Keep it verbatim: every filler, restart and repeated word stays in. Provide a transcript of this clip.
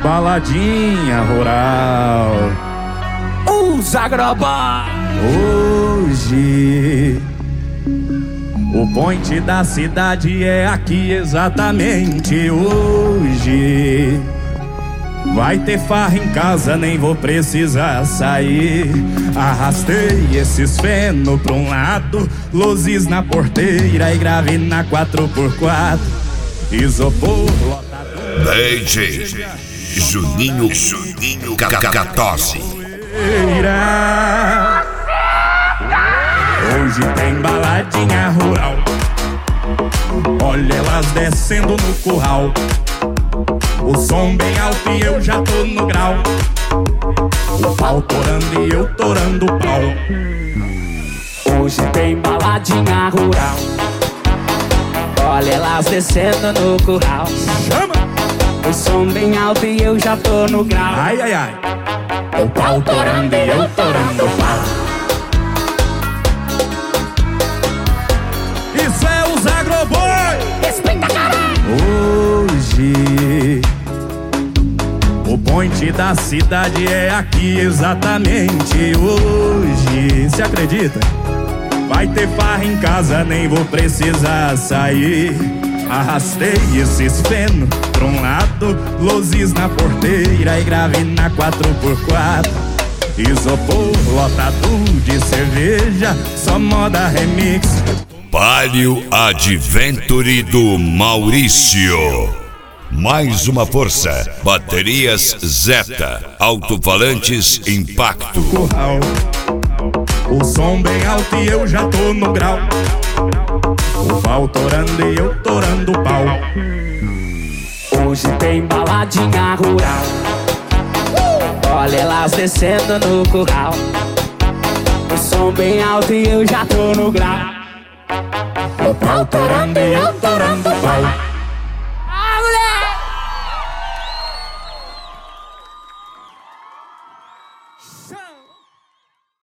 baladinha rural. Os Agroboy. Hoje o point da cidade é aqui exatamente hoje. Vai ter farra em casa, nem vou precisar sair. Arrastei esses feno pra um lado, luzes na porteira e grave na quatro por quatro. Isopor lotado. D J Juninho Juninho Cacatosse. Hoje tem baladinha rural. Olha elas descendo no curral. O som bem alto e eu já tô no grau. O pau torando e eu torando o pau. Hoje tem baladinha rural. Olha elas descendo no curral. Chama! O som bem alto e eu já tô no grau. Ai, ai, ai. O pau torando e eu torando o pau. Isso é os Agroboy. Respeita, caralho. Hoje o point da cidade é aqui exatamente hoje. Se acredita? Vai ter farra em casa, nem vou precisar sair. Arrastei esses feno pra um lado, luzes na porteira e grave na quatro por quatro. Isopor lotado de cerveja, só moda remix. Palio Adventure do Maurício. Mais uma força. Baterias Zeta. Alto-falantes Impacto. Curral. O som bem alto e eu já tô no grau. O pau torando e eu torando o pau. Hoje tem baladinha rural. Olha elas descendo no curral. O som bem alto e eu já tô no grau. O pau torando e eu torando